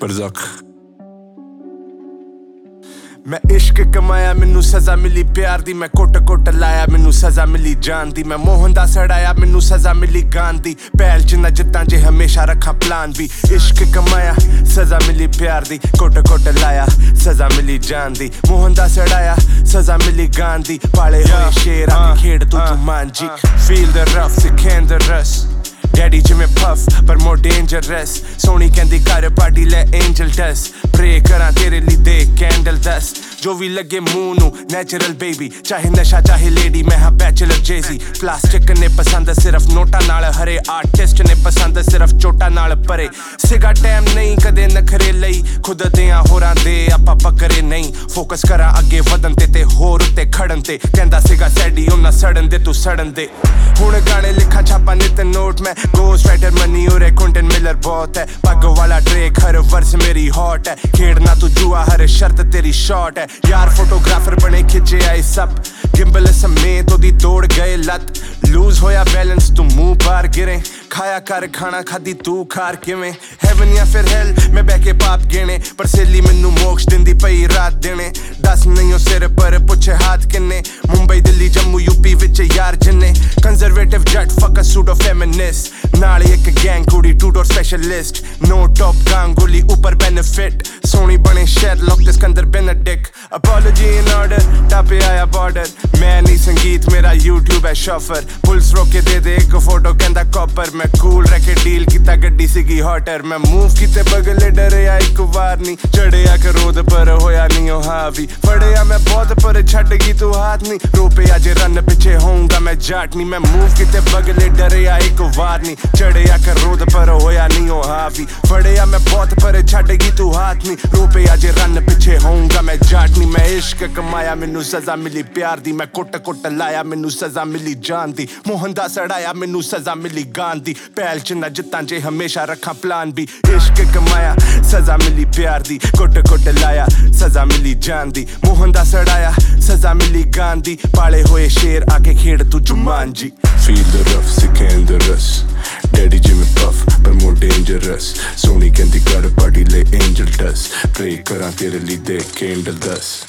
बरज़क मैं इश्क कमाया मैनू सज़ा मिली प्यार दी मैं कुट कुट लाया मैनू सज़ा मिली जान दी मैं मोहन दा सड़ाया मैनू सज़ा मिली गान दी पैल च ना जिद्दां जे हमेशा रखा प्लान भी इश्क कमाया सज़ा मिली प्यार दी कुट कुट लाया सज़ा मिली जान दी मोहन दा सड़ाया सज़ा मिली गान दी पाले होए शेर आके खेड़ तू जुमान जी feel the rough सिखें the rust Daddy जिमें puff पर more dangerous सोनी कहंदी कर पार्टी ले angel dust pray करा तेरे लिए दे candle dust जो भी लगे मुंह नू natural baby चाहे नशा चाहे lady मैं हाँ bachelor Jay-Z plastic ने पसंद सिर्फ नोटा नाल हरे artist ने पसंद सिर्फ चोटा नाल परे सिगा टाइम नहीं कदे नखरे लई खुद दियां होरां दे आपां पकरे नहीं फोकस करा अगे वधन ते होर उत्ते खड़न ते कहंदा सिगा सैडी उन्ना सड़न दे तू सड़न दे हुण गाने लिखा छापा नित नोट में गोस्ट राइटर मनी और क्विंटन मिलर बहुत है पग वाला ड्रेक हर वर्स मेरी हॉट है खेड़ना तू जुआ हर शर्त तेरी शॉट है यार फोटोग्राफर बने खिंचे आए सब गिम्बल समेत ओदी तोड़ गए लत लूज होया बैलेंस तू मुंह पार गिरे खाया कर खाना खादी तू खार किवें हेवन या फिर हेल मैं बैके पाप गिने पर सेली मैनू मोक्ष दिंदी पई रात दिने दस नहीं हो सिर पर पुछे हाथ किन्ने मुंबई दिल्ली जम्मू यूपी विच यार जिन्ने conservative Jatt fuck a pseudo feminist नाले एक गैंग कुड़ी two door specialist no top Ganguly ऊपर बेनिफिट सोनी बने शेरलॉक ते Sikandar Benedict apology in order टापे आया बॉर्डर मैं नहीं संगीत मेरा यूट्यूब है शॉफर पुलिस रोके दे एक फोटो कहंदा कॉपर मैं कूल रखे डील कीता गड्डी सीगी हॉटर मैं मूव कीते बगले डरिया एक वार नहीं चढ़िया करोद पर होया नहीं ओ हावी फड़िया मैं बहुत पर छट गई तू हाथ नहीं रोपे आज रन पीछे होऊंगा मैं जाट नहीं मैं मूव कीते बगले डरिया एक वार नहीं चढ़िया करोद पर होया नहीं ओ हावी फड़िया मैं बहुत पर छट गई तू हाथ नहीं रोपे आज रन पीछे होऊंगा मैं जाट नहीं मैं इश्क कमाया मैनू सज़ा मिली प्यार दी मैं कुट कुट लाया मैनू सज़ा मिली जान दी मोहन दा सड़ाया मैनू सज़ा मिली गान दी पैल च ना जित्तां जे हमेशा रखा प्लान भी इश्क कमाया सज़ा मिली प्यार दी कुट कुट लाया सज़ा मिली जान दी मोहन दा सड़ाया सज़ा मिली गान दी पाले होए शेर आके खेड़ तू जुमान जी Feel the rough सिखें the rust Daddy जिमें puff पर more dangerous सोनी कहंदी कर पार्टी ले angel dust pray करा तेरे लिए दे candle dust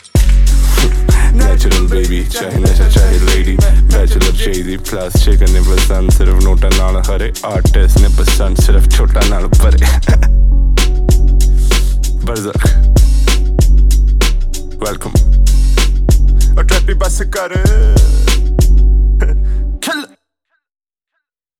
Natural baby चाहे नशा चाहे lady bachelor Jay-Z plus chicken ने पसंद सिर्फ नोटा नाल हरे artist ने पसंद सिर्फ छोटा नाल परे बरज़क welcome और ट्रैपी बस कर